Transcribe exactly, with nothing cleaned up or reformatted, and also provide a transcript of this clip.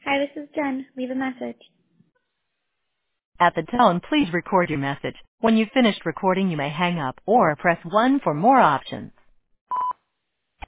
Hi, this is Jen. Leave a message. At the tone, please record your message. When you've finished recording, you may hang up or press one for more options.